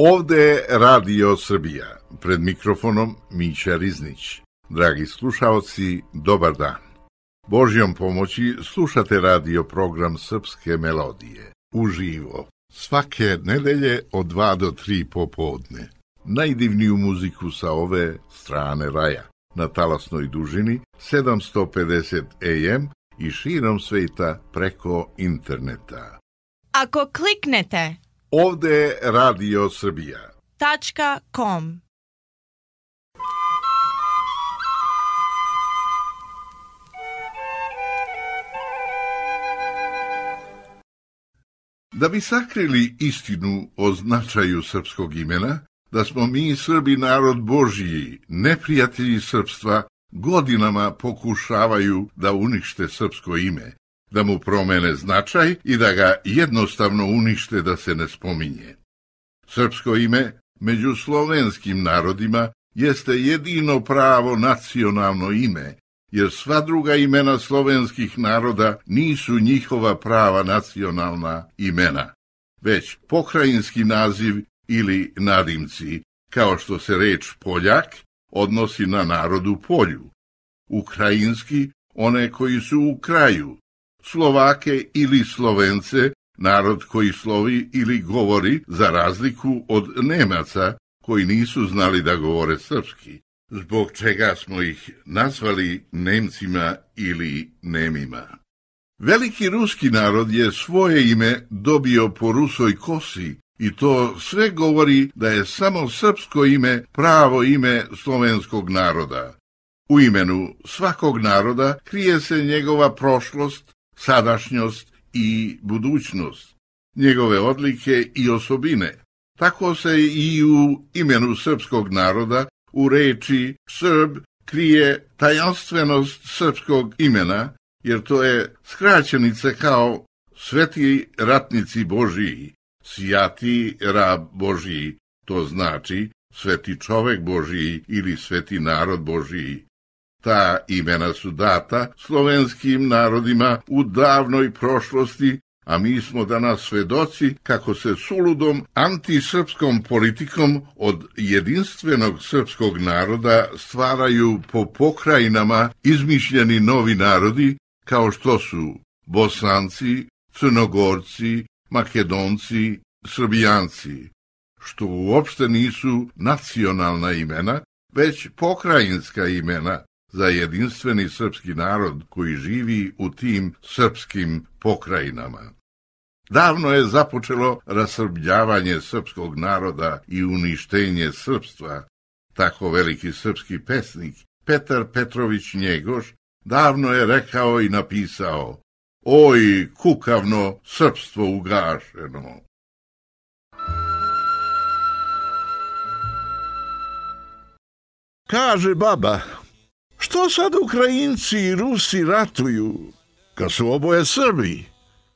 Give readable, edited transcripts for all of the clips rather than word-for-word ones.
Ovde je Radio Srbija, pred mikrofonom Mića Riznić. Dragi slušaoci, dobar dan. Božjom pomoći slušate radio program Srpske melodije, uživo, svake nedelje od 2 do 3 popodne. Najdivniju muziku sa ove strane raja, na talasnoj dužini 750 AM i širom sveta preko interneta. Ako kliknete Ovde je Radio Srbija .com. Da bi sakrili istinu o značaju srpskog imena, da smo mi Srbi narod Božji, neprijatelji srpstva, godinama pokušavaju da unište srpsko ime, da mu promene značaj i da ga jednostavno unište da se ne spominje. Srpsko ime među slovenskim narodima jeste jedino pravo nacionalno ime, jer sva druga imena slovenskih naroda nisu njihova prava nacionalna imena, već pokrajinski naziv ili nadimci, kao što se reč Poljak odnosi na narod u polju, ukrajinski one koji su u kraju, Slovake ili Slovence, narod koji slovi ili govori, za razliku od Nemaca koji nisu znali da govore srpski, zbog čega smo ih nazvali Nemcima ili Nemima. Veliki ruski narod je svoje ime dobio po rusoj kosi i to sve govori da je samo srpsko ime pravo ime slovenskog naroda. U imenu svakog naroda krije se njegova prošlost, sadašnjost i budućnost, njegove odlike i osobine. Tako se i u imenu srpskog naroda u reči Srb krije tajanstvenost srpskog imena, jer to je skraćenica kao sveti ratnici Božiji, sjati rab Božiji, to znači sveti čovek Božiji ili sveti narod Božiji. Ta imena su data slovenskim narodima u davnoj prošlosti, a mi smo danas svedoci kako se suludom antisrpskom politikom od jedinstvenog srpskog naroda stvaraju po pokrajinama izmišljeni novi narodi, kao što su Bosanci, Crnogorci, Makedonci, Srbijanci, što uopšte nisu nacionalna imena, već pokrajinska imena za jedinstveni srpski narod koji živi u tim srpskim pokrajinama. Davno je započelo rasrbljavanje srpskog naroda i uništenje srpstva. Tako veliki srpski pesnik Petar Petrović Njegoš davno je rekao i napisao: "Oj, kukavno srpstvo ugašeno." Kaže baba: "Što sad Ukrajinci i Rusi ratuju, kad su oboje Srbi?"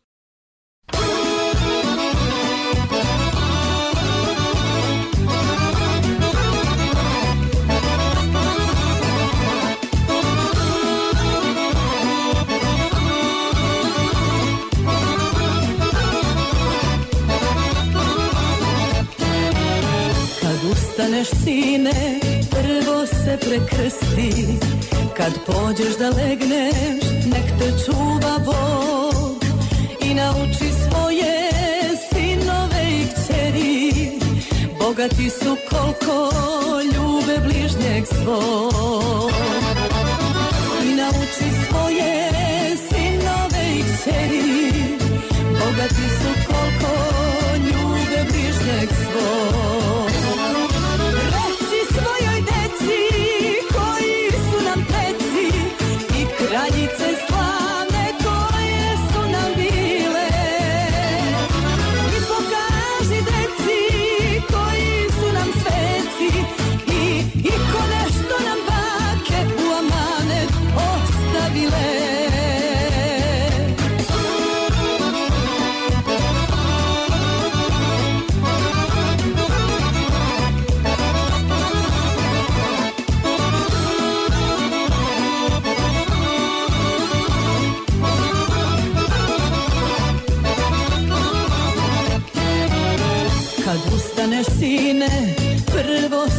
Kad ustaneš, sine, prvo se prekrsti, kad pođeš da legneš, nek te čuva Bog i nauči svoje sinove i kćeri. Bogati su koliko ljube bližnjeg svog. I nauči svoje sinove i kćeri. Bogati su koliko ljube bližnjeg svog. Reci svojoj deci koji su nam preci i kraljice slavne koje su nam bile. I pokaži deci koji su nam sveci i ko nešto nam bake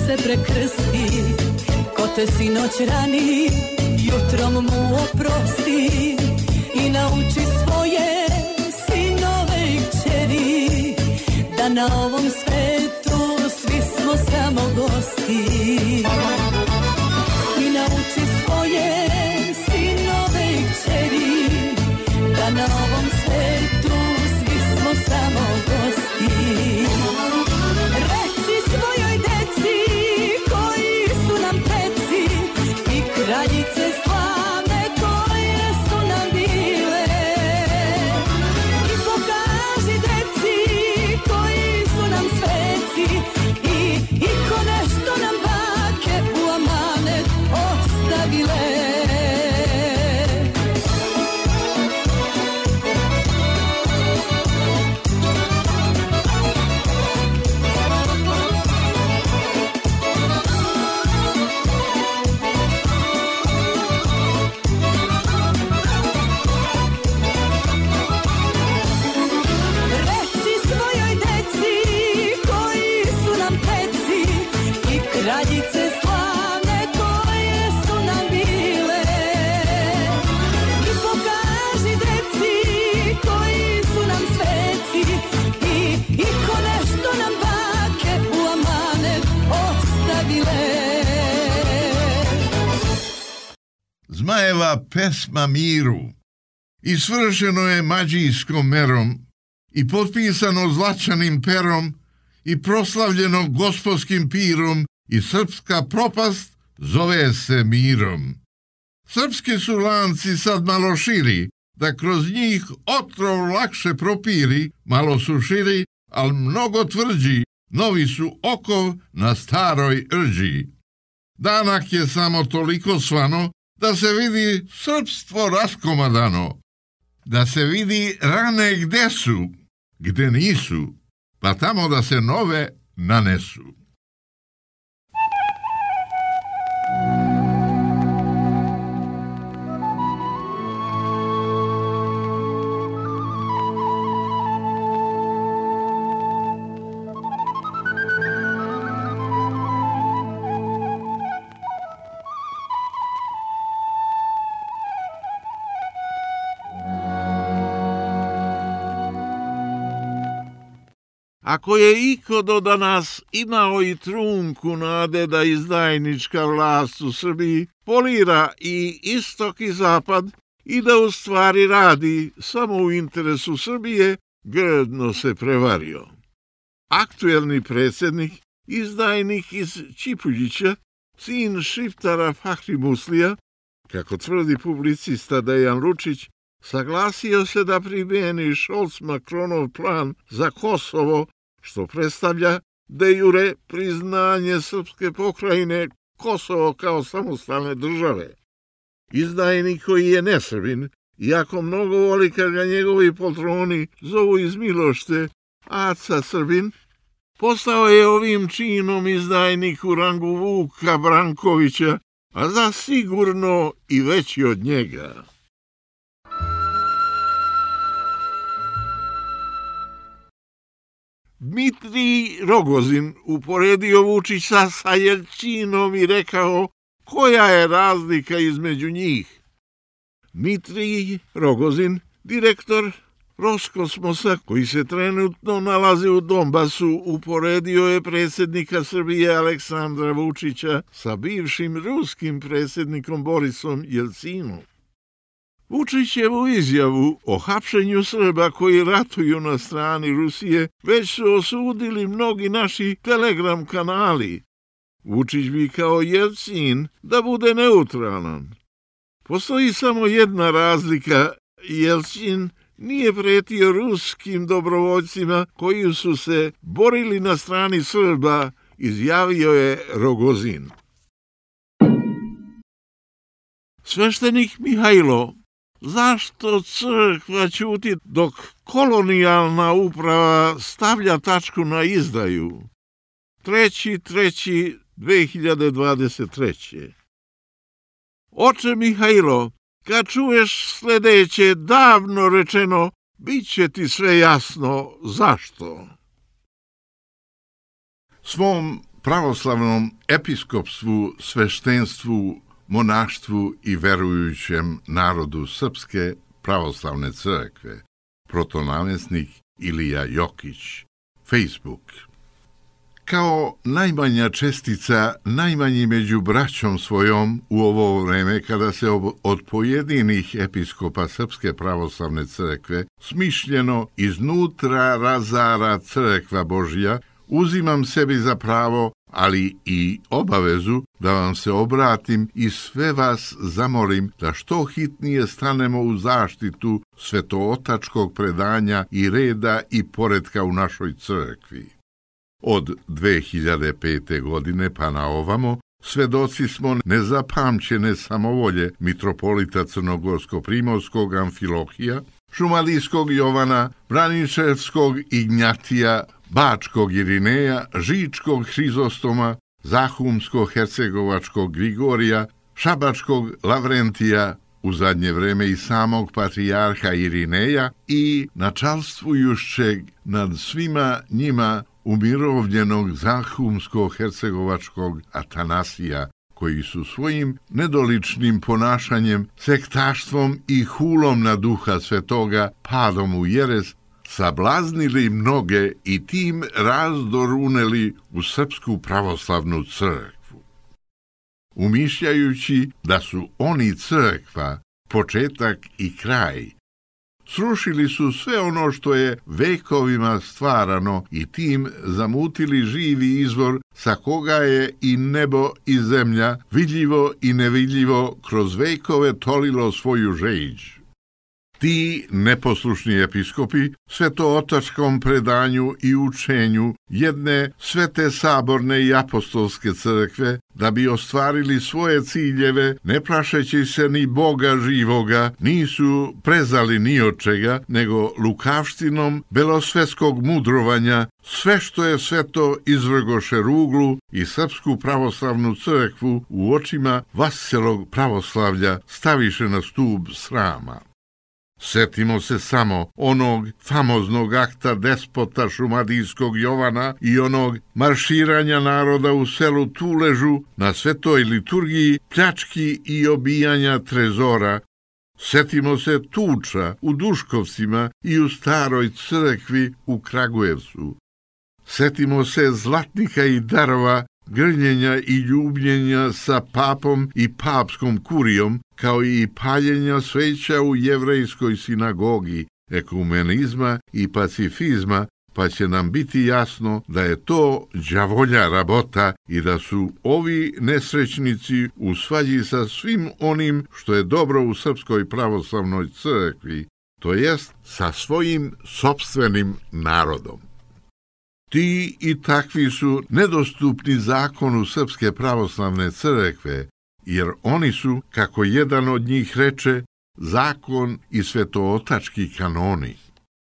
se prekrsti. Ko te sinoć rani, jutrom mu oprosti i nauči svoje sinove i kćeri da na ovom svetu svi smo samo gosti. I nauči svoje sinove i kćeri da na ovom svetu svi smo samo gosti. Reci svojoj deci koji su nam preci i kraljice slavne koje su nam bile. I pokaži deci koji su nam sveci i ko nešto nam bake u amanet ostavile. Kraljice slavne koje su nam bile. I pokaži deci koji su nam sveci i ko nešto nam bake u amanet ostavile. Zmajeva pesma miru i svršeno je mađijskom merom i potpisano zlačanim perom i proslavljeno gospodskim pirom i srpska propast zove se mirom. Srpski su lanci sad malo širi, da kroz njih otrov lakše propiri, malo su širi, al mnogo tvrđi, novi su okov na staroj rđi. Danak je samo toliko svano, da se vidi srpstvo raskomadano, da se vidi rane gde su, gde nisu, pa tamo da se nove nanesu. Ako je iko do danas imao i trunku nade da izdajnička vlast u Srbiji polira i istok i zapad i da u stvari radi samo u interesu Srbije, grdno se prevario. Aktuelni predsjednik, izdajnik iz Čipuljića, sin šiptara Fahri Muslija, kako tvrdi publicista Dejan Lučić, saglasio se da primjeni Scholz-Macronov plan za Kosovo, što predstavlja de jure priznanje srpske pokrajine Kosovo kao samostalne države. Izdajnik koji je nesrbin, iako mnogo voli kad ga njegovi poltroni zovu iz milošte Aca Srbin, postao je ovim činom izdajnik u rangu Vuka Brankovića, a zasigurno i veći od njega. Dmitrij Rogozin uporedio Vučića sa Jelčinom i rekao koja je razlika između njih. Dmitrij Rogozin, direktor Roskosmosa, koji se trenutno nalazi u Donbasu, uporedio je predsjednika Srbije Aleksandra Vučića sa bivšim ruskim predsjednikom Borisom Jelcinom. Vučićevu izjavu o hapšenju Srba koji ratuju na strani Rusije već su osudili mnogi naši telegram kanali. Vučić bi kao Jelcin da bude neutralan. Postoji samo jedna razlika, Jelcin nije pretio ruskim dobrovoljcima koji su se borili na strani Srba, izjavio je Rogozin. Sveštenik Mihajlo, zašto crkva ćuti dok kolonijalna uprava stavlja tačku na izdaju? 3.3.2023. Oče Mihajlo, kad čuješ sljedeće davno rečeno, bit će ti sve jasno zašto. Svom pravoslavnom episkopstvu, sveštenstvu, monaštvu i verujućem narodu Srpske pravoslavne crkve. Protonamjesnik Ilija Jokić. Facebook. Kao najmanja čestica, najmanji među braćom svojom u ovo vreme kada se od pojedinih episkopa Srpske pravoslavne crkve smišljeno iznutra razara crkva Božja, uzimam sebi za pravo, ali i obavezu da vam se obratim i sve vas zamolim da što hitnije stanemo u zaštitu svetootačkog predanja i reda i poretka u našoj crkvi. Od 2005. godine pa na ovamo svedoci smo nezapamćene samovolje mitropolita Crnogorsko-Primorskog Amfilohija, Šumadijskog Jovana, Braničevskog Ignjatija, Bačkog Irineja, Žičkog Hrizostoma, Zahumsko-Hercegovačkog Grigorija, Šabačkog Lavrentija, u zadnje vreme i samog patrijarha Irineja i načalstvujućeg nad svima njima umirovljenog Zahumsko-Hercegovačkog Atanasija, koji su svojim nedoličnim ponašanjem, sektaštvom i hulom na Duha Svetoga, padom u jeres, sablaznili mnoge i tim razdor uneli u Srpsku pravoslavnu crkvu. Umišljajući da su oni crkva, početak i kraj, srušili su sve ono što je vekovima stvarano i tim zamutili živi izvor sa koga je i nebo i zemlja, vidljivo i nevidljivo, kroz vekove tolilo svoju žeđ. Ti neposlušni episkopi svetootačkom predanju i učenju jedne svete saborne i apostolske crkve, da bi ostvarili svoje ciljeve, ne plašeći se ni Boga živoga, nisu prezali ni od čega, nego lukavštinom belosvetskog mudrovanja sve što je sveto izvrgoše ruglu i Srpsku pravoslavnu crkvu u očima vaselog pravoslavlja staviše na stub srama. Setimo se samo onog famoznog akta despota Šumadijskog Jovana i onog marširanja naroda u selu Tuležu na svetoj liturgiji, pljački i obijanja trezora. Setimo se tuča u Duškovcima i u staroj crkvi u Kragujevcu. Setimo se zlatnika i darova, grljenja i ljubljenja sa papom i papskom kurijom, kao i paljenja sveća u jevrejskoj sinagogi, ekumenizma i pacifizma, pa će nam biti jasno da je to đavolja rabota i da su ovi nesrećnici u svađi sa svim onim što je dobro u Srpskoj pravoslavnoj crkvi, to jest sa svojim sopstvenim narodom. Ti i takvi su nedostupni zakonu Srpske pravoslavne crkve, jer oni su, kako jedan od njih reče, zakon i svetootački kanoni.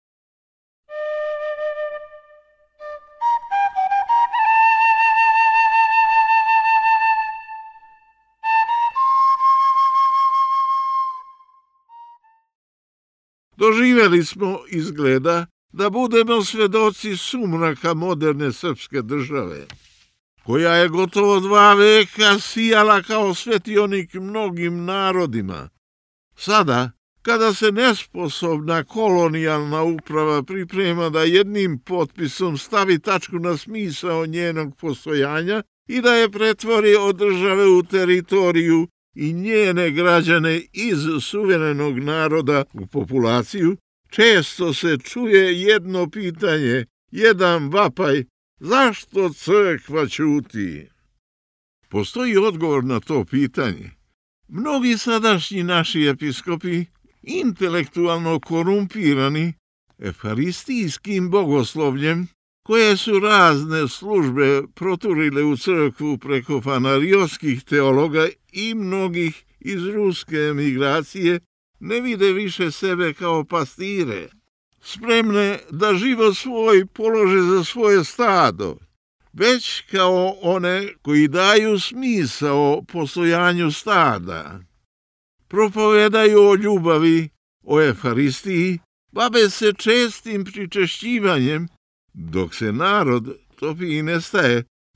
Doživjeli smo, izgleda, da budemo svedoci sumraka moderne srpske države, koja je gotovo 2 veka sijala kao svetionik mnogim narodima. Sada, kada se nesposobna kolonijalna uprava priprema da jednim potpisom stavi tačku na smisao njenog postojanja i da je pretvori od države u teritoriju i njene građane iz suverenog naroda u populaciju, često se čuje jedno pitanje, jedan vapaj: zašto crkva ćuti? Postoji odgovor na to pitanje. Mnogi sadašnji naši episkopi, intelektualno korumpirani efaristijskim bogoslovljem, koje su razne službe proturile u crkvu preko fanariotskih teologa i mnogih iz ruske emigracije, ne vide više sebe kao pastire, spremne da život svoj polože za svoje stado, već kao one koji daju smisao postojanju stada. Propovedaju o ljubavi, o efaristiji, bave se čestim pričešćivanjem, dok se narod topi i nestaje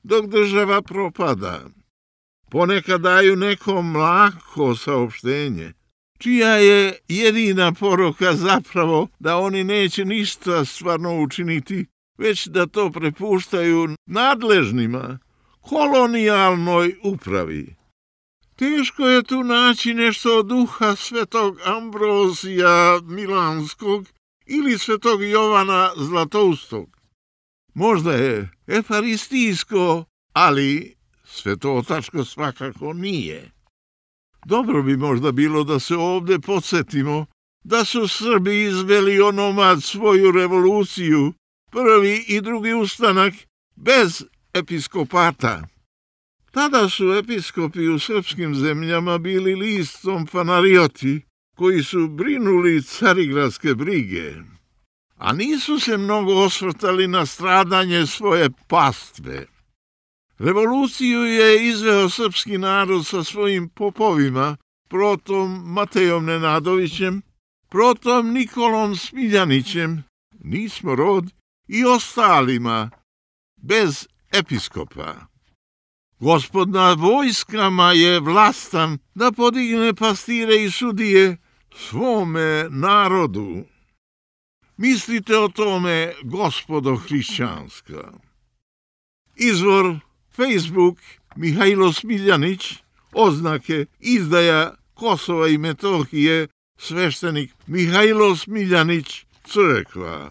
dok država propada. Ponekad daju neko mlako saopštenje, čija je jedina poruka zapravo da oni neće ništa stvarno učiniti, već da to prepuštaju nadležnima, kolonijalnoj upravi. Teško je tu naći nešto od duha svetog Ambrozija Milanskog ili svetog Jovana Zlatoustog. Možda je efaristijsko, ali svetotačko svakako nije. Dobro bi možda bilo da se ovdje podsjetimo da su Srbi izveli onomad svoju revoluciju, prvi i drugi ustanak, bez episkopata. Tada su episkopi u srpskim zemljama bili listom fanarioti koji su brinuli carigradske brige, a nisu se mnogo osvrtali na stradanje svoje pastve. Revoluciju je izveo srpski narod sa svojim popovima, protom Matejom Nenadovićem, protom Nikolom Smiljanićem, Nismo rod, i ostalima, bez episkopa. Gospod nad vojskama je vlastan da podigne pastire i sudije svome narodu. Mislite o tome, gospodo hrišćanska. Izvor Facebook Mihajlo Smiljanić, oznake izdaja Kosova i Metohije, sveštenik Mihajlo Smiljanić, crkva.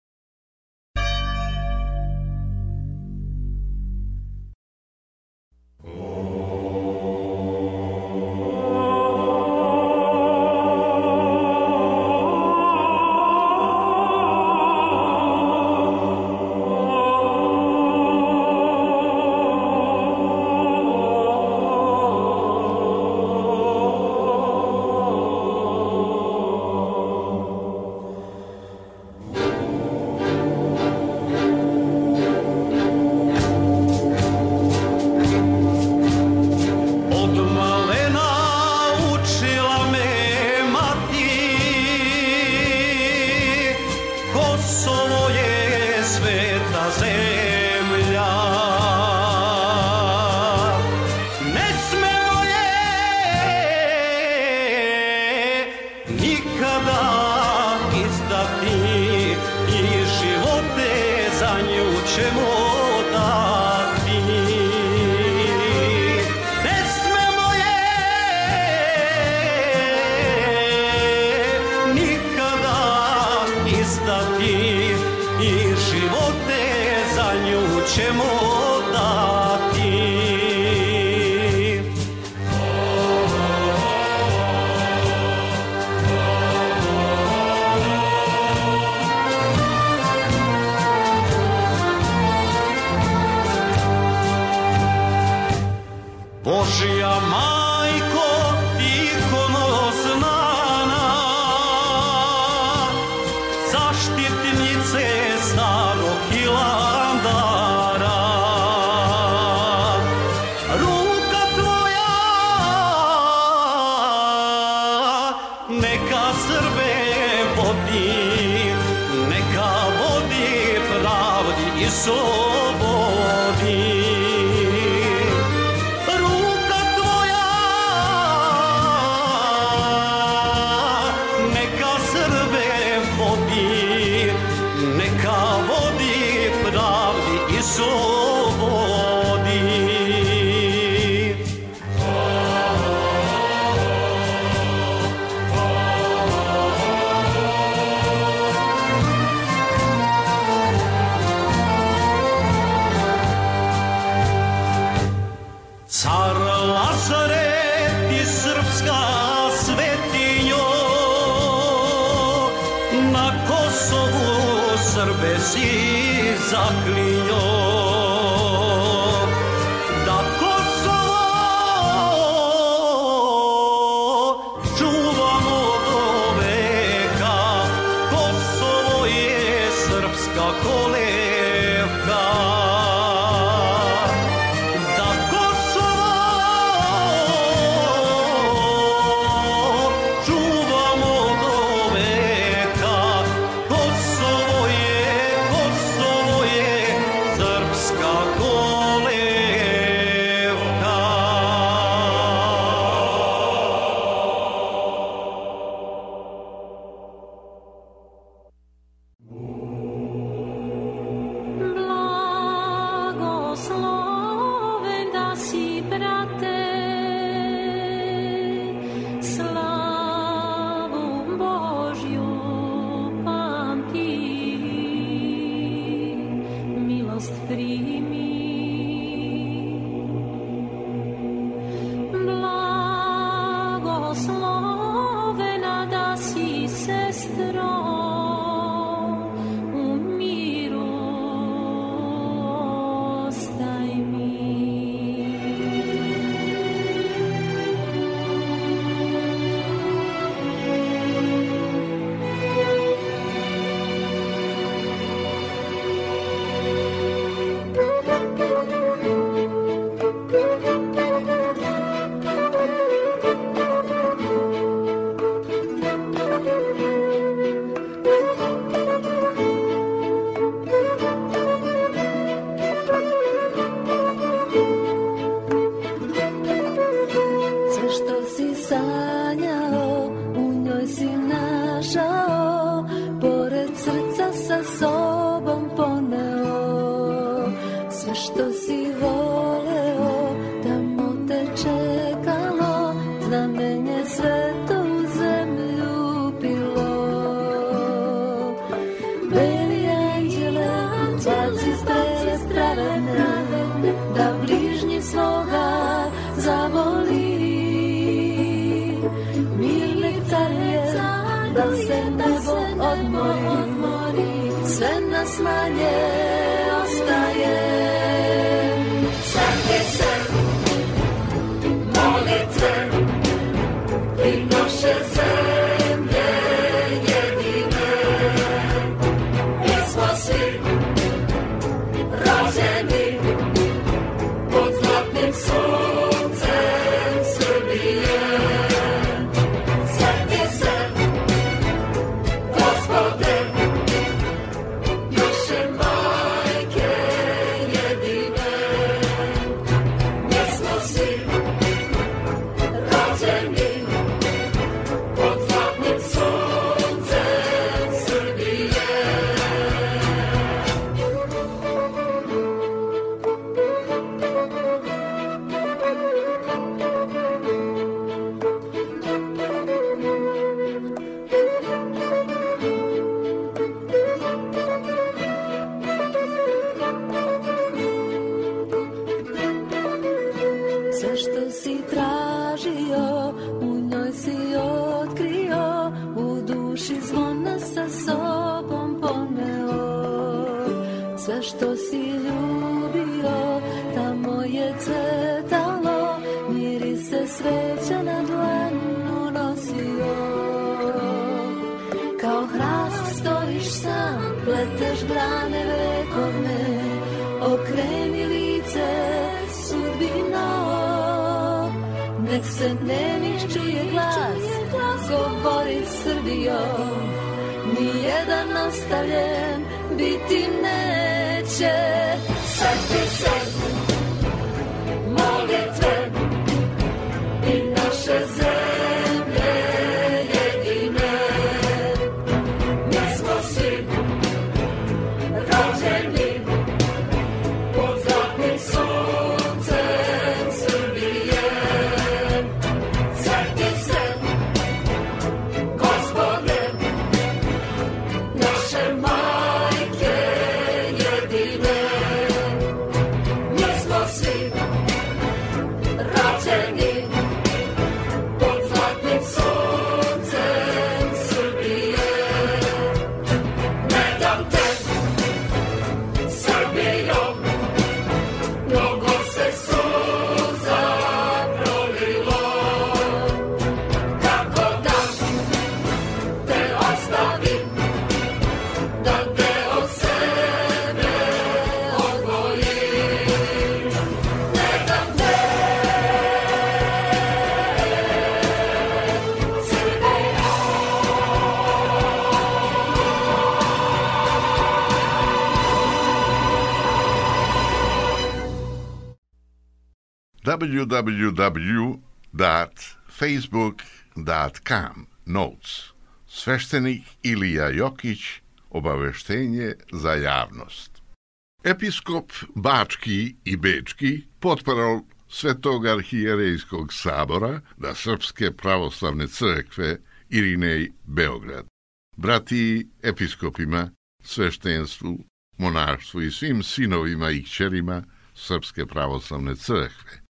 Božja majko, ikono znana, zaštitnice starog Hilandara, ruka tvoja neka Srbe vodi, neka vodi pravdi i slobodi. Srbe si zaklinjo da Kosovo čuvamo do veka. Kosovo je srpska kolevka, da Kosovo čuvamo do veka. Kosovo je www.facebook.com Notes. Sveštenik Ilija Jokić, obaveštenje za javnost. Episkop Bački i Bečki, potparol Svetog arhijerejskog sabora da Srpske pravoslavne crkve Irinej Beograd. Brati episkopima, sveštenstvu, monarstvu i svim sinovima i kćerima Srpske pravoslavne crkve.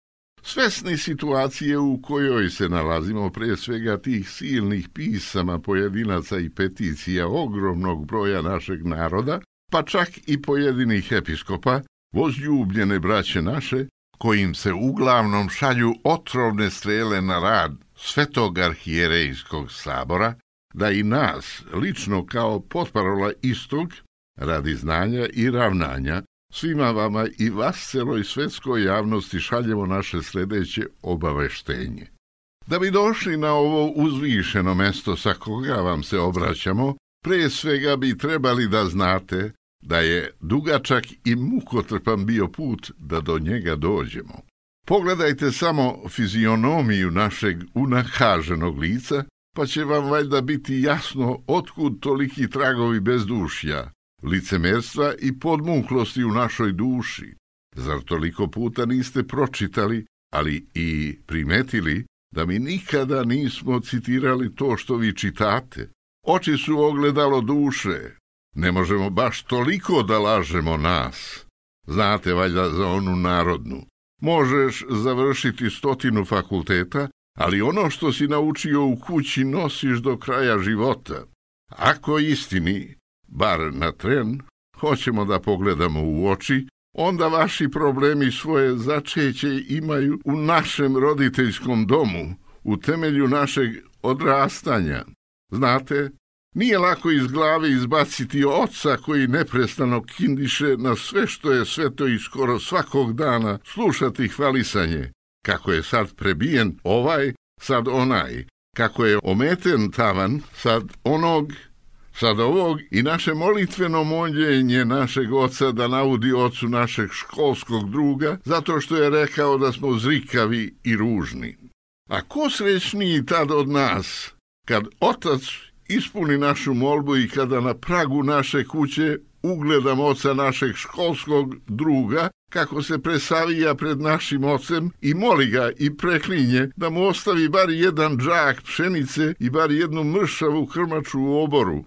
Svesni situacije u kojoj se nalazimo, prije svega tih silnih pisama pojedinaca i peticija ogromnog broja našeg naroda, pa čak i pojedinih episkopa, возljubljene braće naše, kojim se uglavnom šalju otrovne strele na rad Svetog arhijerejskog sabora, da i nas, lično kao potparola istog, radi znanja i ravnanja, svima vama i vas celoj svetskoj javnosti šaljemo naše sljedeće obaveštenje. Da bi došli na ovo uzvišeno mesto sa koga vam se obraćamo, prije svega bi trebali da znate da je dugačak i mukotrpan bio put da do njega dođemo. Pogledajte samo fizionomiju našeg unakaženog lica, pa će vam valjda biti jasno otkud toliki tragovi bezdušja, licemerstva i podmuklosti u našoj duši. Zar toliko puta niste pročitali, ali i primetili da mi nikada nismo citirali to što vi čitate? Oči su ogledalo duše. Ne možemo baš toliko da lažemo nas. Znate valjda za onu narodnu. Možeš završiti 100 fakulteta, ali ono što si naučio u kući nosiš do kraja života. Ako istini, bar na tren, hoćemo da pogledamo u oči, onda vaši problemi svoje začeće imaju u našem roditeljskom domu, u temelju našeg odrastanja. Znate, nije lako iz glave izbaciti oca koji neprestano kindiše na sve što je sveto i skoro svakog dana slušati hvalisanje, kako je sad prebijen ovaj, sad onaj, kako je ometen tavan, sad onog, sad ovog, i naše molitveno moljenje našeg oca da naudi ocu našeg školskog druga, zato što je rekao da smo zrikavi i ružni. A ko srećniji tad od nas, kad otac ispuni našu molbu i kada na pragu naše kuće ugledam oca našeg školskog druga, kako se presavija pred našim ocem i moli ga i preklinje da mu ostavi bar jedan džak pšenice i bar jednu mršavu krmaču u oboru.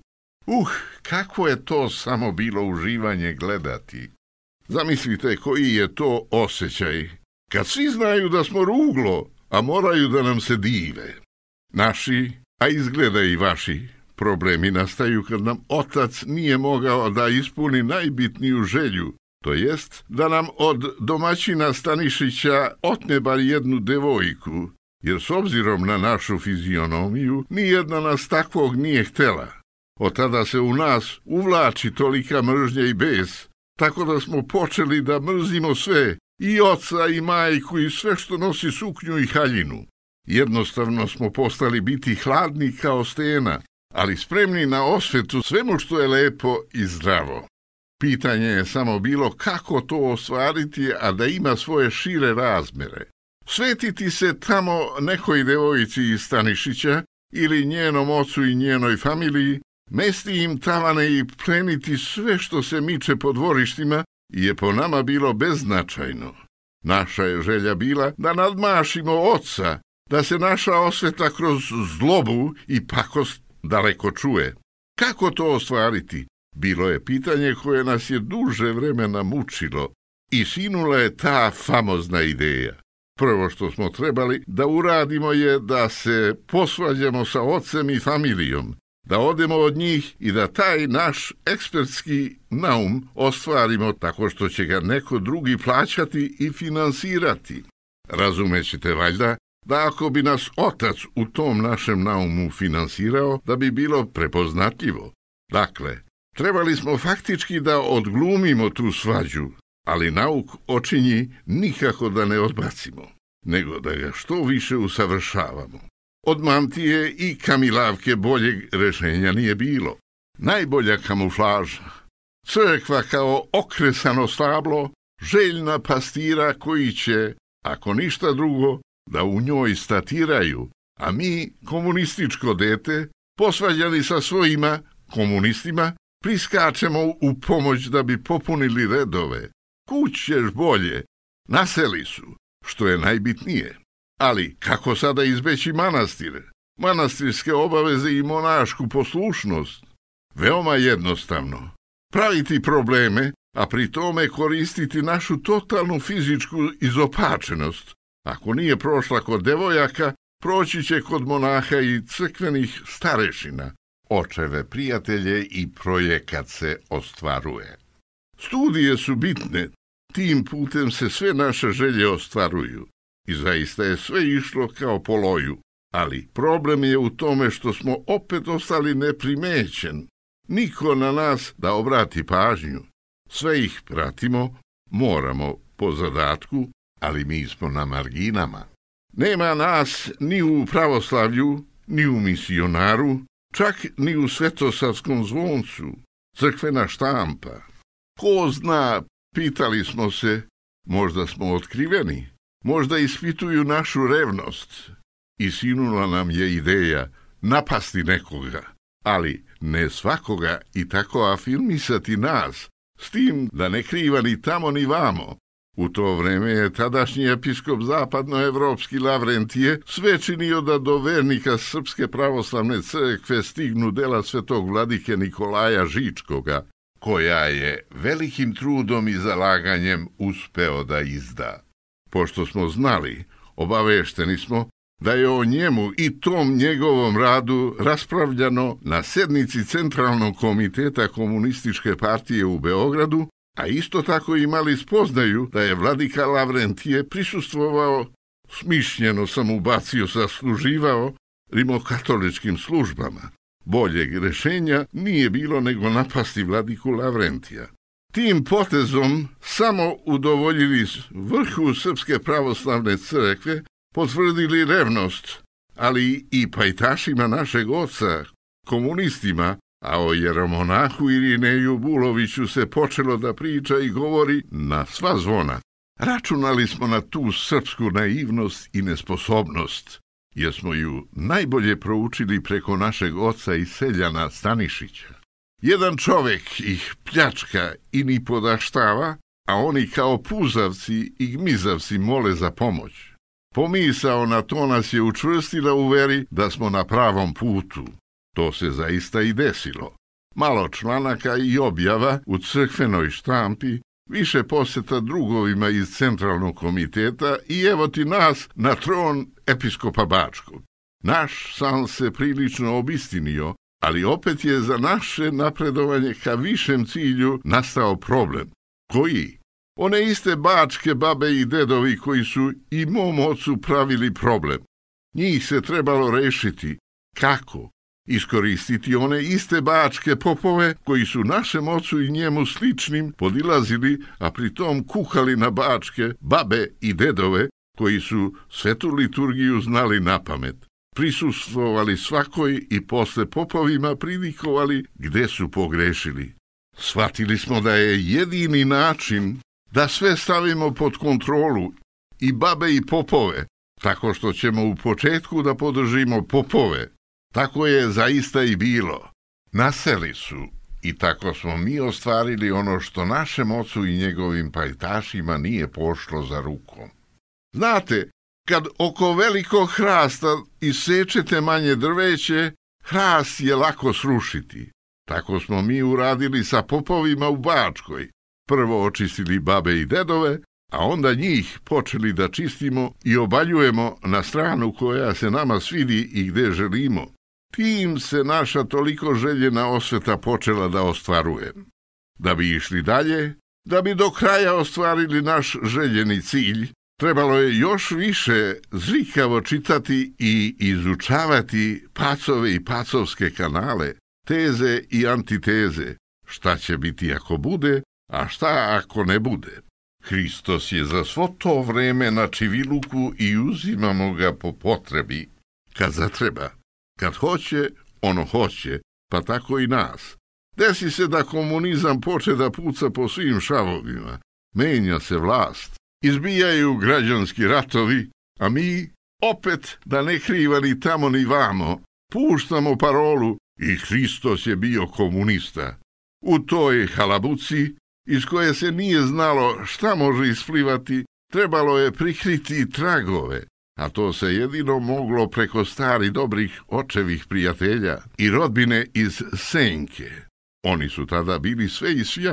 Kako je to samo bilo uživanje gledati. Zamislite koji je to osjećaj, kad svi znaju da smo ruglo, a moraju da nam se dive. Naši, a izgleda i vaši, problemi nastaju kad nam otac nije mogao da ispuni najbitniju želju, to jest da nam od domaćina Stanišića otme bar jednu devojku, jer s obzirom na našu fizionomiju nijedna nas takvog nije htela. Od tada se u nas uvlači tolika mržnja i bes, tako da smo počeli da mrzimo sve, i oca i majku i sve što nosi suknju i haljinu. Jednostavno smo postali biti hladni kao stena, ali spremni na osvetu svemu što je lepo i zdravo. Pitanje je samo bilo kako to ostvariti, a da ima svoje šire razmere. Svetiti se tamo nekoj devojci iz Stanišića ili njenom ocu i njenoj familiji, mesti im tavane i pleniti sve što se miče po dvorištima je po nama bilo beznačajno. Naša je želja bila da nadmašimo oca, da se naša osveta kroz zlobu i pakost daleko čuje. Kako to ostvariti? Bilo je pitanje koje nas je duže vremena mučilo i sinula je ta famozna ideja. Prvo što smo trebali da uradimo je da se posvađamo sa ocem i familijom, da odemo od njih i da taj naš ekspertski naum ostvarimo tako što će ga neko drugi plaćati i finansirati. Razumećete valjda da ako bi nas otac u tom našem naumu finansirao, da bi bilo prepoznatljivo. Dakle, trebali smo faktički da odglumimo tu svađu, ali nauk očinji nikako da ne odbacimo, nego da ga što više usavršavamo. Od mantije i kamilavke boljeg rešenja nije bilo. Najbolja kamuflaža. Crkva kao okresano stablo, željna pastira koji će, ako ništa drugo, da u njoj statiraju, a mi, komunističko dete, posvađani sa svojima komunistima, priskačemo u pomoć da bi popunili redove. Kućeš bolje, naseli su, što je najbitnije. Ali kako sada izbeći manastir, manastirske obaveze i monašku poslušnost? Veoma jednostavno. Praviti probleme, a pri tome koristiti našu totalnu fizičku izopačenost, Ako nije prošla kod devojaka, proći će kod monaha i crkvenih starešina. Očeve prijatelje i projekat se ostvaruje. Studije su bitne, tim putem se sve naše želje ostvaruju. I zaista je sve išlo kao po loju. Ali problem je u tome što smo opet ostali neprimećen. Niko na nas da obrati pažnju. Sve ih pratimo, moramo po zadatku, ali mi smo na marginama. Nema nas ni u pravoslavlju, ni u misionaru, čak ni u svetosavskom zvoncu, crkvena štampa. Ko zna, pitali smo se, možda smo otkriveni, možda ispituju našu revnost. I sinula nam je ideja napasti nekoga, ali ne svakoga i tako afirmisati nas, s tim da ne kriva ni tamo ni vamo. U to vreme je tadašnji episkop zapadnoevropski Lavrentije sve činio da do vernika Srpske pravoslavne crkve stignu dela svetog vladike Nikolaja Žičkoga, koja je velikim trudom i zalaganjem uspeo da izda. Pošto smo znali, obavešteni smo, da je o njemu i tom njegovom radu raspravljano na sednici Centralnog komiteta Komunističke partije u Beogradu, a isto tako imali spoznaju da je vladika Lavrentije prisustvovao, smišljeno sam ubacio, zasluživao rimokatoličkim službama. Boljeg rešenja nije bilo nego napasti vladiku Lavrentija. Tim potezom samo udovoljili vrhu Srpske pravoslavne crkve, potvrdili revnost, ali i pajtašima našeg oca, komunistima, a o jeromonahu Irineju Buloviću se počelo da priča i govori na sva zvona. Računali smo na tu srpsku naivnost i nesposobnost, jer smo ju najbolje proučili preko našeg oca i seljana Stanišića. Jedan čovek ih pljačka i ni podaštava, a oni kao puzavci i gmizavci mole za pomoć. Pomisao na to nas je učvrstila u veri da smo na pravom putu. To se zaista i desilo. Malo članaka i objava u crkvenoj štampi, više posjeta drugovima iz Centralnog komiteta i evo ti nas na tron episkopa Bačkog. Naš san se prilično obistinio, ali opet je za naše napredovanje ka višem cilju nastao problem. Koji? One iste bačke babe i dedovi koji su i mom ocu pravili problem. Njih se trebalo rešiti. Kako? Iskoristiti one iste bačke popove koji su našem ocu i njemu sličnim podilazili, a pritom kukali na bačke babe i dedove koji su svetu liturgiju znali napamet. Prisustvovali svakoj i posle popovima pridikovali gde su pogrešili. Shvatili smo da je jedini način da sve stavimo pod kontrolu, i babe i popove, tako što ćemo u početku da podržimo popove. Tako je zaista i bilo. Naseli su i tako smo mi ostvarili ono što našem ocu i njegovim pajtašima nije pošlo za rukom. Znate, kad oko velikog hrasta isečete manje drveće, hrast je lako srušiti. Tako smo mi uradili sa popovima u Bačkoj. Prvo očistili babe i dedove, a onda njih počeli da čistimo i obaljujemo na stranu koja se nama svidi i gde želimo. Tim se naša toliko željena osveta počela da ostvaruje. Da bi išli dalje, da bi do kraja ostvarili naš željeni cilj, trebalo je još više zrikavo čitati i izučavati pacove i pacovske kanale, teze i antiteze, šta će biti ako bude, a šta ako ne bude. Hristos je za svo to vreme na čiviluku i uzimamo ga po potrebi, kad zatreba. Kad hoće, ono hoće, pa tako i nas. Desi se da komunizam poče da puca po svim šavovima, menja se vlast, izbijaju građanski ratovi, a mi, opet da ne kriva ni tamo ni vamo, puštamo parolu i Hristos je bio komunista. U toj halabuci, iz koje se nije znalo šta može isplivati, trebalo je prikriti tragove, a to se jedino moglo preko stari dobrih očevih prijatelja i rodbine iz Senke. Oni su tada bili sve i svja,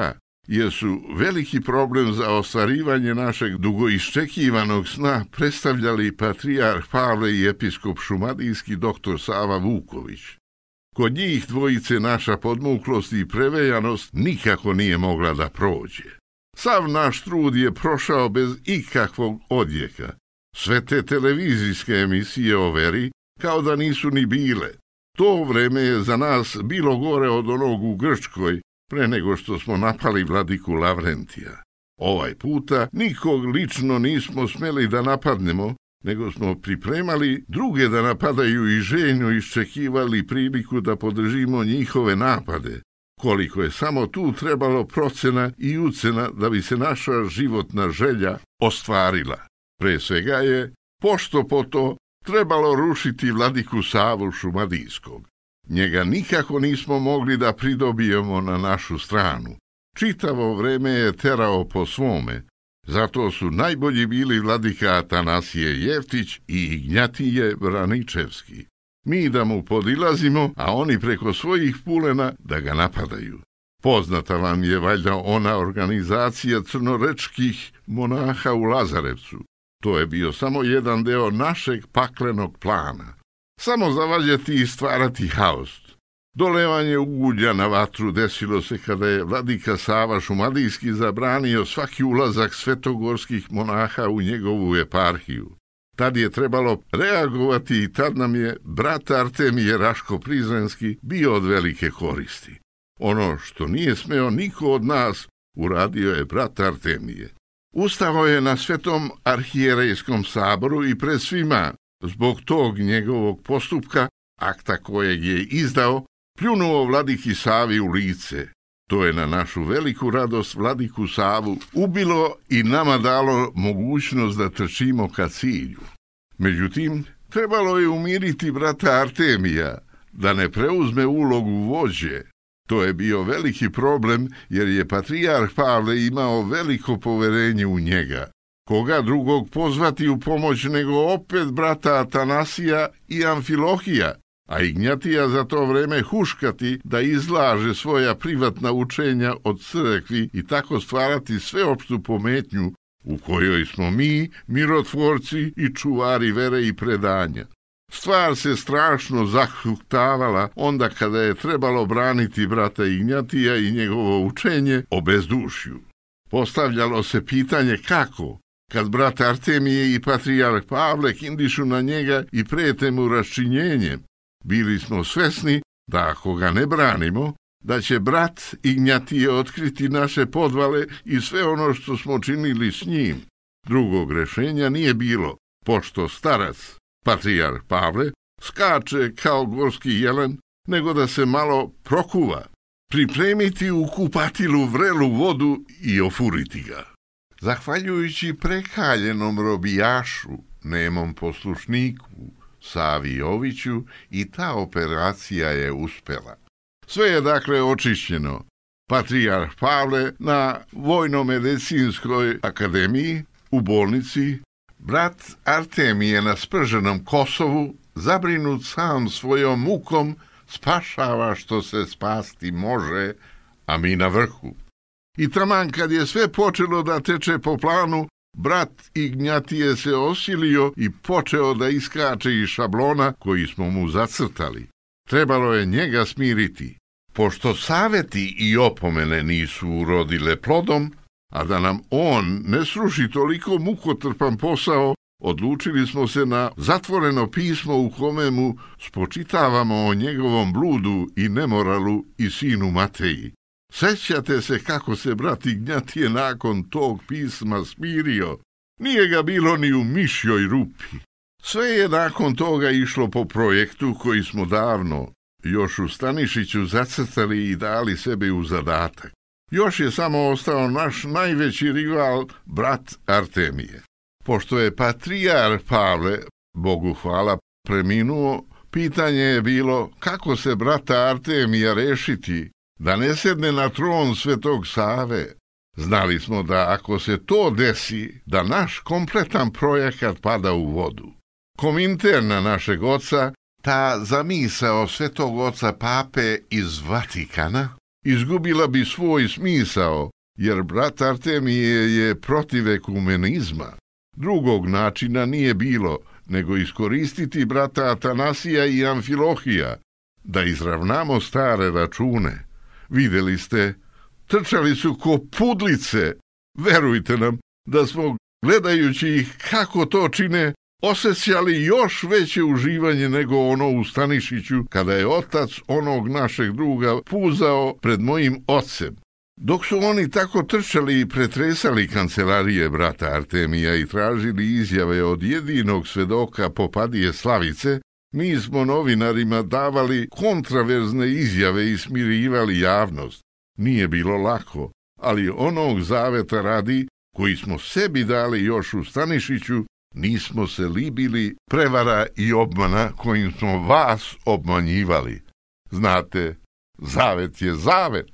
jesu veliki problem za ostvarivanje našeg dugoiščekivanog sna predstavljali patrijarh Pavle i episkop šumadijski dr. Sava Vuković. Kod njih dvojice naša podmuklost i prevejanost nikako nije mogla da prođe. Sav naš trud je prošao bez ikakvog odjeka. Sve te televizijske emisije o veri kao da nisu ni bile. To vreme je za nas bilo gore od onog u Grčkoj, pre nego što smo napali vladiku Lavrentija. Ovaj puta nikog lično nismo smeli da napadnemo, nego smo pripremali druge da napadaju i željno iščekivali priliku da podržimo njihove napade, koliko je samo tu trebalo procena i ucena da bi se naša životna želja ostvarila. Pre svega je, pošto po to, trebalo rušiti vladiku Savu Šumadijskog. Njega nikako nismo mogli da pridobijemo na našu stranu. Čitavo vreme je terao po svome. Zato su najbolji bili vladika Atanasije Jeftić i Ignjatije Vraničevski. Mi da mu podilazimo, a oni preko svojih pulena da ga napadaju. Poznata vam je valjda ona organizacija crnorečkih monaha u Lazarevcu. To je bio samo jedan deo našeg paklenog plana. Samo zavaljati i stvarati haos. Dolevanje uglja na vatru desilo se kada je vladika Sava Šumadijski zabranio svaki ulazak svetogorskih monaha u njegovu eparhiju. Tad je trebalo reagovati i tad nam je brat Artemije Raško-Prizrenski bio od velike koristi. Ono što nije smeo niko od nas, uradio je brat Artemije. Ustao je na Svetom arhijerejskom saboru i pred svima, zbog tog njegovog postupka, akta kojeg je izdao, pljunuo vladiki Savi u lice. To je na našu veliku radost vladiku Savu ubilo i nama dalo mogućnost da trčimo ka cilju. Međutim, trebalo je umiriti brata Artemija, da ne preuzme ulogu vođe. To je bio veliki problem jer je patrijarh Pavle imao veliko poverenje u njega. Koga drugog pozvati u pomoć nego opet brata Atanasija i Amfilohija, a Ignjatija za to vreme huškati da izlaže svoja privatna učenja od crkvi i tako stvarati sveopštu pometnju u kojoj smo mi, mirotvorci i čuvari vere i predanja. Stvar se strašno zahuktavala onda kada je trebalo braniti brata Ignjatija i njegovo učenje o bezdušju. Postavljalo se pitanje kako, kad brat Artemije i patrijarh Pavle kindišu na njega i prete mu raščinjenjem. Bili smo svesni da ako ga ne branimo, da će brat Ignjatije otkriti naše podvale i sve ono što smo činili s njim. Drugog rešenja nije bilo, pošto starac, patrijarh Pavle, skače kao gorski jelen, nego da se malo prokuva, pripremiti u kupatilu vrelu vodu i ofuriti ga. Zahvaljujući prekaljenom robijašu, nemom poslušniku, Savi Joviću, i ta operacija je uspela. Sve je dakle očišćeno. Patrijarh Pavle na Vojno-medicinskoj akademiji, u bolnici, brat Artemije na sprženom Kosovu, zabrinut sam svojom mukom, spašava što se spasti može, a mi na vrhu. I taman kad je sve počelo da teče po planu, brat Ignjatije se osilio i počeo da iskače iz šablona koji smo mu zacrtali. Trebalo je njega smiriti. Pošto saveti i opomene nisu urodile plodom, a da nam on ne sruši toliko mukotrpan posao, odlučili smo se na zatvoreno pismo u kome mu spočitavamo o njegovom bludu i nemoralu i sinu Mateji. Sećate se kako se brat Ignjatije nakon tog pisma smirio? Nije ga bilo ni u mišjoj rupi. Sve je nakon toga išlo po projektu koji smo davno još u Stanišiću zacrtali i dali sebi u zadatak. Još je samo ostao naš najveći rival, brat Artemije. Pošto je patrijarh Pavle, Bogu hvala, preminuo, pitanje je bilo kako se brata Artemija rešiti, da ne sedne na tron Svetog Save. Znali smo da ako se to desi, da naš kompletan projekat pada u vodu. Kominterna našeg oca, ta zamisao Svetog oca Pape iz Vatikana, izgubila bi svoj smisao, jer brat Artemije je protiv ekumenizma. Drugog načina nije bilo nego iskoristiti brata Atanasija i Amfilohija, da izravnamo stare račune. Vidjeli ste, trčali su ko pudlice. Verujte nam da smo, gledajući ih kako to čine, osjećali još veće uživanje nego ono u Stanišiću, kada je otac onog našeg druga puzao pred mojim ocem. Dok su oni tako trčali i pretresali kancelarije brata Artemija i tražili izjave od jedinog svedoka Popadije Slavice, mi smo novinarima davali kontraverzne izjave i smirivali javnost. Nije bilo lako, ali onog zaveta radi, koji smo sebi dali još u Stanišiću, nismo se libili prevara i obmana kojim smo vas obmanjivali. Znate, zavet je zavet.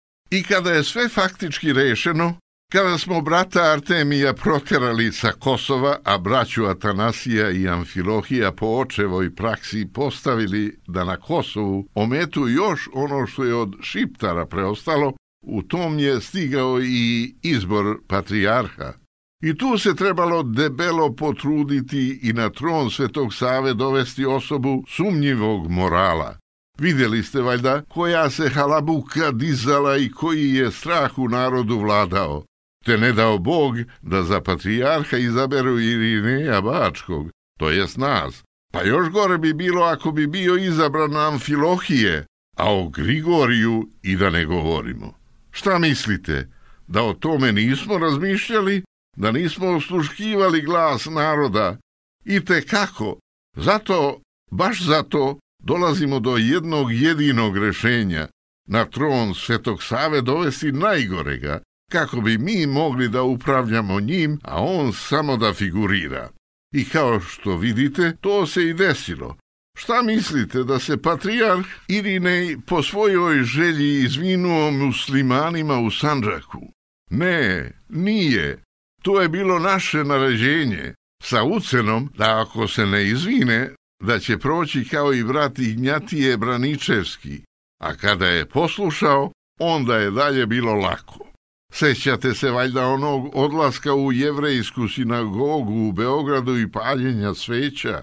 I kada je sve faktički rešeno, kada smo brata Artemija proterali sa Kosova, a braću Atanasija i Amfilohija po očevoj praksi postavili da na Kosovu ometu još ono što je od Šiptara preostalo, u tom je stigao i izbor patrijarha. I tu se trebalo debelo potruditi i na tron Svetog Save dovesti osobu sumnjivog morala. Vidjeli ste valjda koja se halabuka dizala i koji je strah u narodu vladao. Te ne dao Bog da za patrijarha izaberu Irineja Bačkog, to jest nas. Pa još gore bi bilo ako bi bio izabran Amfilohije, a o Grigoriju i da ne govorimo. Šta mislite, da o tome nismo razmišljali? Da nismo osluškivali glas naroda? I te kako? Zato, baš zato, dolazimo do jednog jedinog rešenja. Na tron Svetog Save dovesti najgorega, kako bi mi mogli da upravljamo njim, a on samo da figurira. I kao što vidite, to se i desilo. Šta mislite, da se patrijarh Irinej po svojoj želji izvinuo muslimanima u Sandžaku? Ne, nije. To je bilo naše naređenje, sa ucenom da ako se ne izvine, da će proći kao i brat Ignjatije Braničevski, a kada je poslušao, onda je dalje bilo lako. Sećate se valjda onog odlaska u jevrejsku sinagogu u Beogradu i paljenja sveća?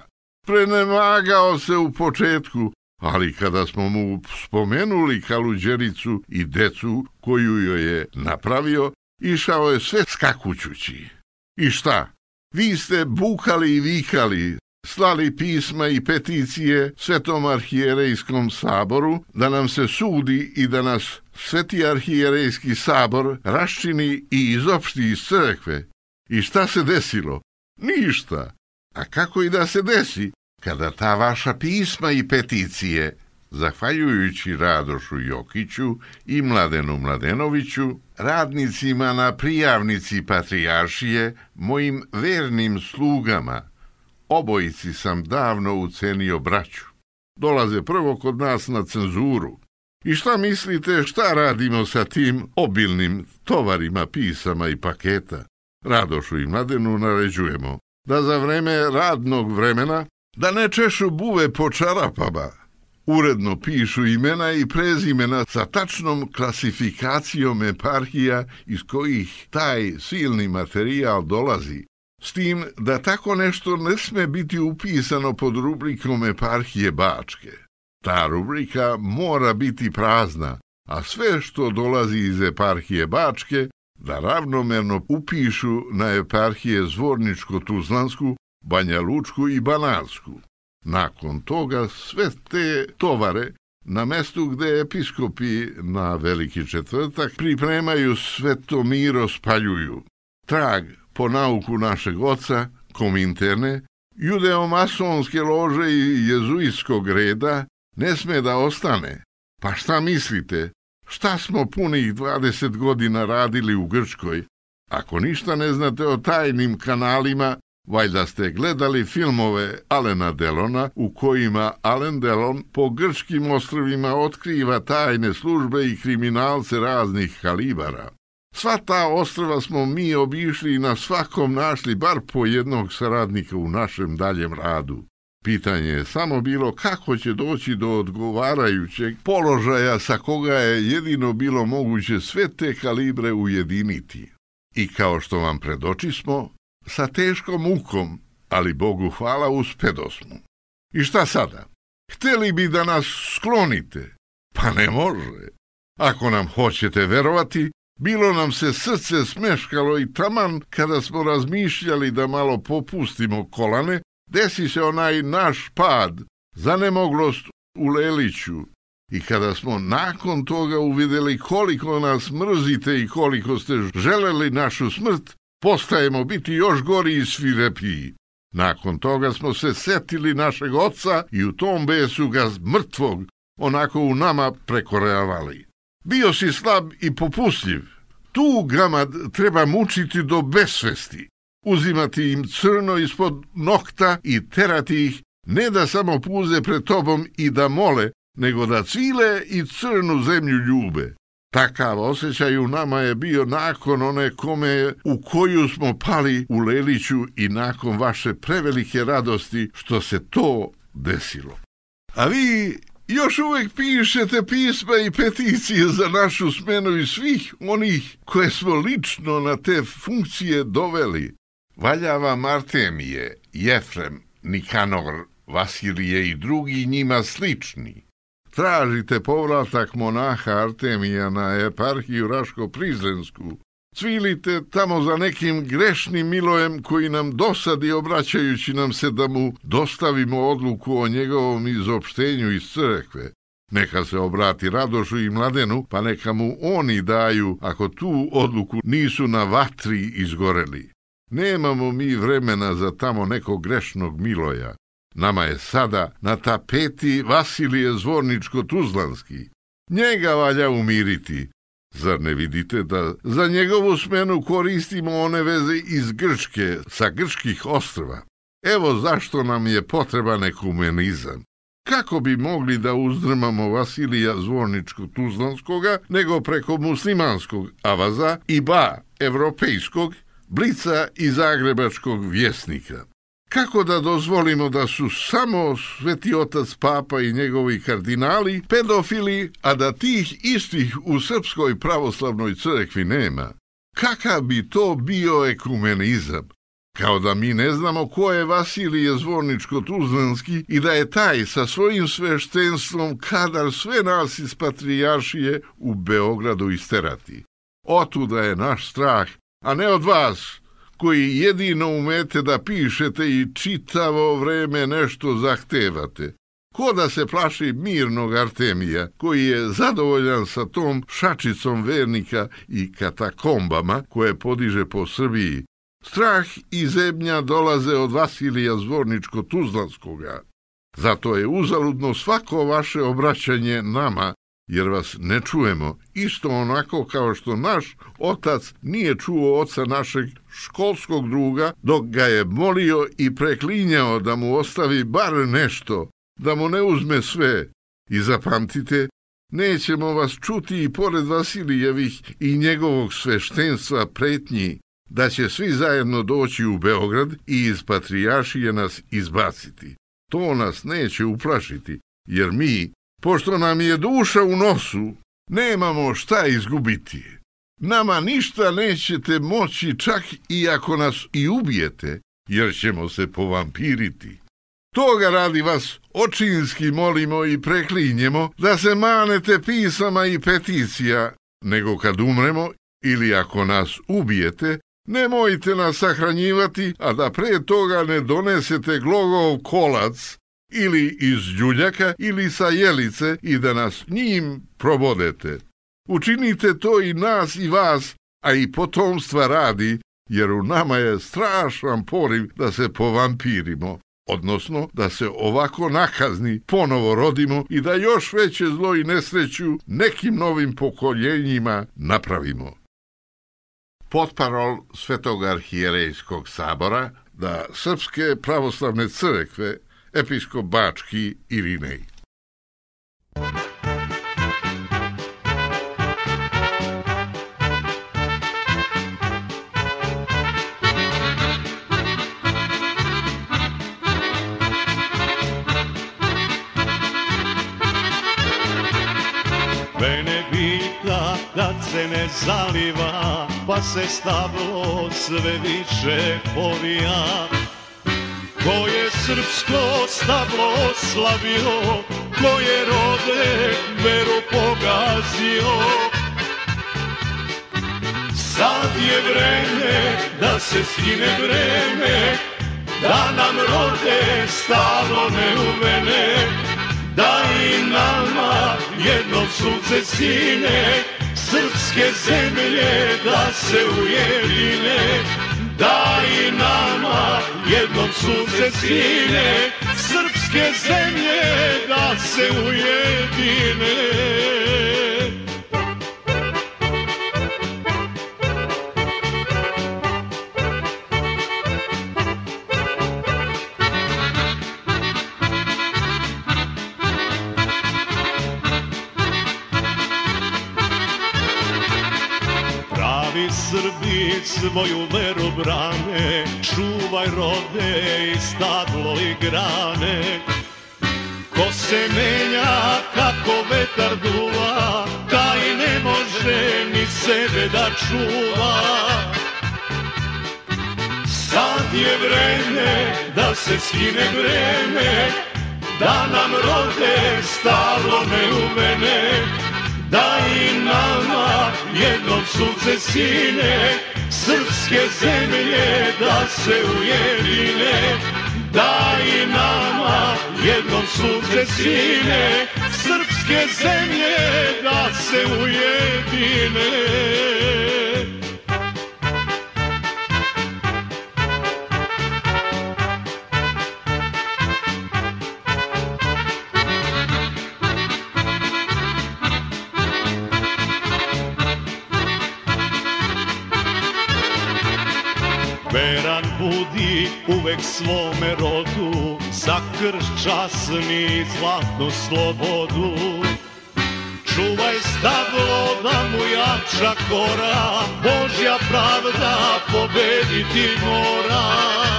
Prenemagao se u početku, ali kada smo mu spomenuli Kaluđericu i decu koju joj je napravio, išao je sve skakućući. I šta? Vi ste bukali i vikali, slali pisma i peticije Svetom arhijerejskom saboru da nam se sudi i da nas Sveti arhijerejski sabor raščini i izopšti iz crkve. I šta se desilo? Ništa. A kako i da se desi, kada ta vaša pisma i peticije, zahvaljujući Radošu Jokiću i Mladenu Mladenoviću, radnicima na prijavnici patrijaršije, mojim vernim slugama, obojici sam davno ucenio braću, dolaze prvo kod nas na cenzuru. I šta mislite, šta radimo sa tim obilnim tovarima pisama i paketa? Radošu i Mladenu naređujemo da za vreme radnog vremena da ne češu buve po čarapama. Uredno pišu imena i prezimena sa tačnom klasifikacijom eparhija iz kojih taj silni materijal dolazi, s tim da tako nešto ne sme biti upisano pod rubrikom eparhije Bačke. Ta rubrika mora biti prazna, a sve što dolazi iz eparhije Bačke da ravnomerno upišu na eparhije Zvorničko-Tuzlansku, Banja Lučku i Banatsku. Nakon toga sve te tovare na mestu gde episkopi na Veliki četvrtak pripremaju Svetomiro spaljuju. Trag po nauku našeg oca, Kominterne, judeomasonske lože i jezuitskog reda ne sme da ostane. Pa šta mislite, šta smo punih 20 godina radili u Grčkoj? Ako ništa ne znate o tajnim kanalima, valjda ste gledali filmove Alena Delona u kojima Alen Delon po grčkim ostrvima otkriva tajne službe i kriminalce raznih kalibara. Sva ta ostrva smo mi obišli i na svakom našli bar po jednog saradnika u našem daljem radu. Pitanje je samo bilo kako će doći do odgovarajućeg položaja sa koga je jedino bilo moguće sve te kalibre ujediniti. I kao što vam predočismo, sa teškom mukom, ali Bogu hvala, uspedosmo. I šta sada? Hteli bi da nas sklonite? Pa ne može. Ako nam hoćete verovati, bilo nam se srce smeškalo i taman kada smo razmišljali da malo popustimo kolane, desi se onaj naš pad, zanemoglost u Leliću. I kada smo nakon toga uvidjeli koliko nas mrzite i koliko ste želeli našu smrt, postajemo biti još gori i svirepiji. Nakon toga smo se setili našeg oca i u tom besu ga mrtvog onako u nama prekorejavali. Bio si slab i popustljiv. Tu gamad treba mučiti do besvesti, uzimati im crno ispod nokta i terati ih, ne da samo puze pred tobom i da mole, nego da cvile i crnu zemlju ljube. Takav osjećaj u nama je bio nakon one kome u koju smo pali u Leliću i nakon vaše prevelike radosti što se to desilo. A vi još uvijek pišete pisma i peticije za našu smenu i svih onih koje smo lično na te funkcije doveli. Valja vam Artemije, Jefrem, Nikanor, Vasilije i drugi njima slični. Tražite povratak monaha Artemija na eparhiju Raško-Prizrensku. Cvilite tamo za nekim grešnim Milojem koji nam dosadi obraćajući nam se da mu dostavimo odluku o njegovom izopštenju iz crkve. Neka se obrati Radošu i Mladenu, pa neka mu oni daju ako tu odluku nisu na vatri izgoreli. Nemamo mi vremena za tamo nekog grešnog Miloja. Nama je sada na tapeti Vasilije Zvorničko-Tuzlanski. Njega valja umiriti. Zar ne vidite da za njegovu smenu koristimo one veze iz Grčke, sa grčkih ostrva? Evo zašto nam je potreban ekumenizam. Kako bi mogli da uzdrmamo Vasilija Zvorničko-Tuzlanskoga, nego preko muslimanskog avaza i evropejskog, Blica i Zagrebačkog vjesnika? Kako da dozvolimo da su samo Sveti otac Papa i njegovi kardinali pedofili, a da tih istih u Srpskoj pravoslavnoj crkvi nema? Kakav bi to bio ekumenizam? Kao da mi ne znamo ko je Vasilije Zvorničko-Tuzlanski i da je taj sa svojim sveštenstvom kadar sve nas iz patrijaršije u Beogradu isterati. Otuda je naš strah, a ne od vas, koji jedino umete da pišete i čitavo vreme nešto zahtevate. Ko da se plaši mirnog Artemija, koji je zadovoljan sa tom šačicom vernika i katakombama koje podiže po Srbiji. Strah i zebnja dolaze od Vasilija Zvorničko-Tuzlanskoga. Zato je uzaludno svako vaše obraćanje nama, jer vas ne čujemo, isto onako kao što naš otac nije čuo oca našeg školskog druga, dok ga je molio i preklinjao da mu ostavi bar nešto, da mu ne uzme sve. I zapamtite, nećemo vas čuti i pored Vasilijevih i njegovog sveštenstva pretnji, da će svi zajedno doći u Beograd i iz patrijaršije nas izbaciti. To nas neće uplašiti, jer mi, pošto nam je duša u nosu, nemamo šta izgubiti. Nama ništa nećete moći čak i ako nas i ubijete, jer ćemo se povampiriti. Toga radi vas očinski molimo i preklinjemo da se manete pisama i peticija, nego kad umremo ili ako nas ubijete, nemojte nas sahranjivati, a da pre toga ne donesete glogov kolac ili iz đuljaka ili sa jelice i da nas njim probodete. Učinite to i nas i vas, a i potomstva radi, jer u nama je strašan poriv da se povampirimo, odnosno da se ovako nakazni ponovo rodimo i da još veće zlo i nesreću nekim novim pokoljenjima napravimo. Potparol Svetog arhijerejskog sabora da Srpske pravoslavne crkve, episkop Bački Irinej. Mene biljka kad se ne zaliva, pa se stablo sve više povija. Ko je srpsko stablo oslavio, ko je rode veru pogazio. Sad je vreme da se skine vreme, da nam rode stablo neuvene, da i nama jednom sunce sine, srpske zemlje da se ujedine. Da i nama jednom sunce sine, srpske zemlje da se ujedine. Srbi svoju veru brane, čuvaj rode i stablo i grane. Ko se menja kako vetar duva, taj ne može ni sebe da čuva. Sad je vreme da se skine vreme, da nam rode stablo neuvene, da i nama jednom sunce sine, srpske zemlje da se ujedine. Da i nama jednom sunce sine, srpske zemlje da se ujedine. Veran budi uvek svome rodu, za krst časni i zlatnu slobodu. Čuvaj stablo da mu jača kora, Božja pravda pobediti mora.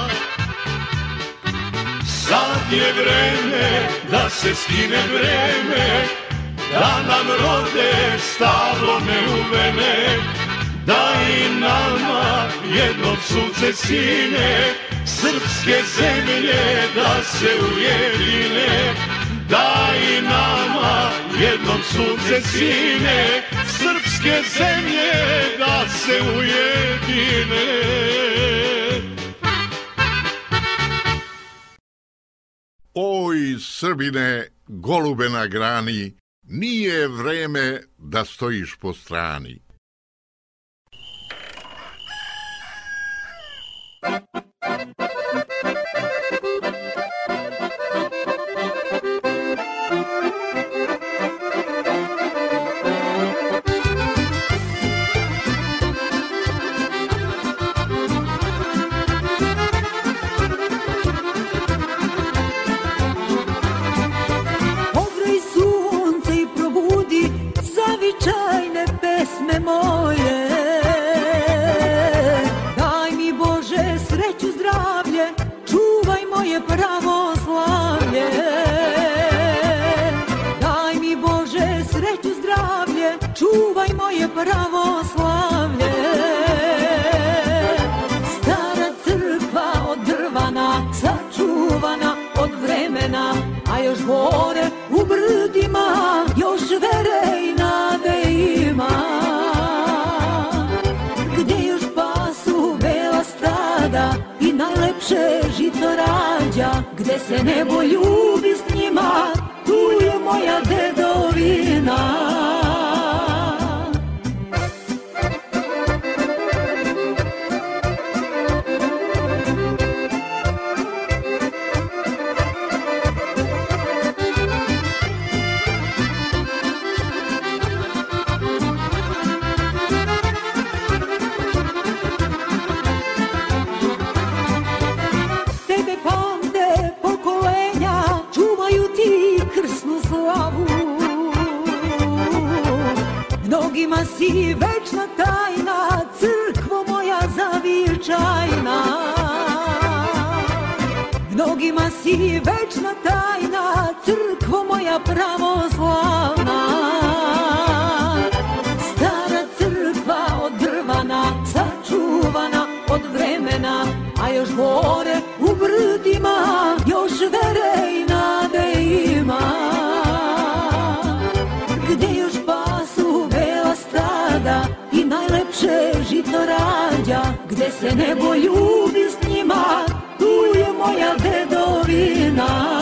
Sad je vreme da se skine vreme, da nam rode stablo neuvene, da i nama jednom sunce sine, srpske zemlje da se ujedine. Da i nama jednom sunce sine, srpske zemlje da se ujedine. Oj, Srbine, golube na grani, nije vreme da stojiš po strani. Ograj sunce i probudi zavičajne pesme moje. Daj mi Bože sreću, zdravlje, čuvaj moje pravoslavlje. Daj mi Bože sreću, zdravlje, čuvaj moje pravoslavlje. Stara crkva od drvana, sačuvana od vremena, a još gore u brdima još vere i nade ima. Gdje još pasu bela stada i najlepše žito rađa, gde se nebo ljubi s njima, tu je moja dedovina. Mnogima si večna tajna, crkvo moja zavičajna. Mnogima si večna tajna, crkvo moja pravoslavna. se nebo ljubi s njima, tu je moja dedovina.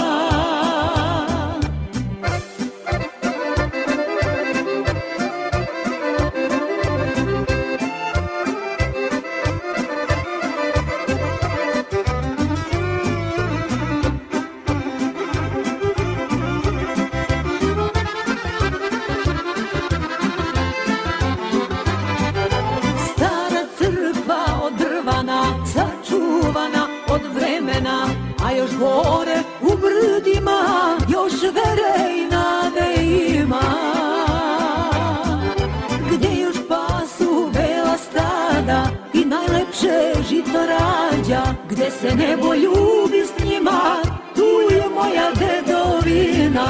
A još gore u brdima, još vere i nade ima. Gdje još pasu bela stada i najlepše žito rađa, gdje se nebo ljubi s njima, tu je moja dedovina.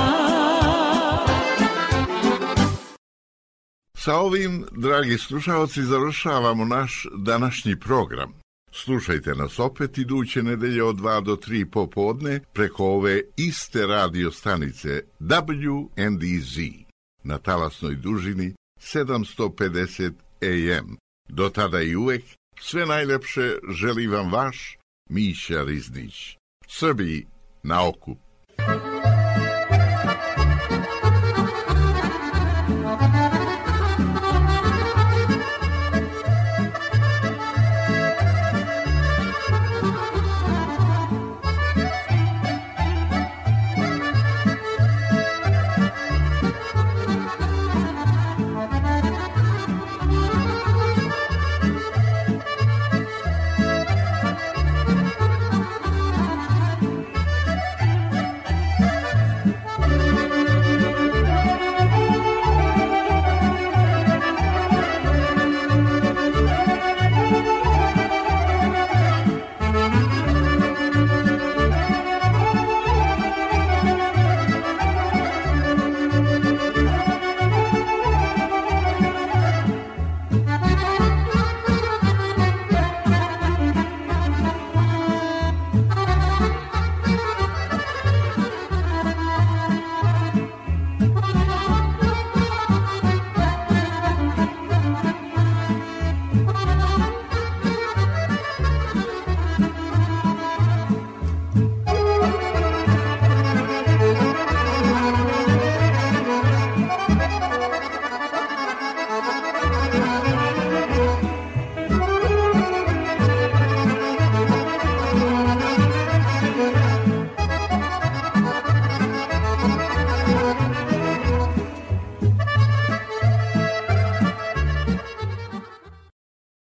Sa ovim, dragi slušalci, završavamo naš današnji program. Slušajte nas opet iduće nedelje od 2 do 3 popodne preko ove iste radio stanice WNDZ na talasnoj dužini 750 AM. Do tada i uvek sve najlepše želi vam vaš Miša Riznić. Srbiji na okup.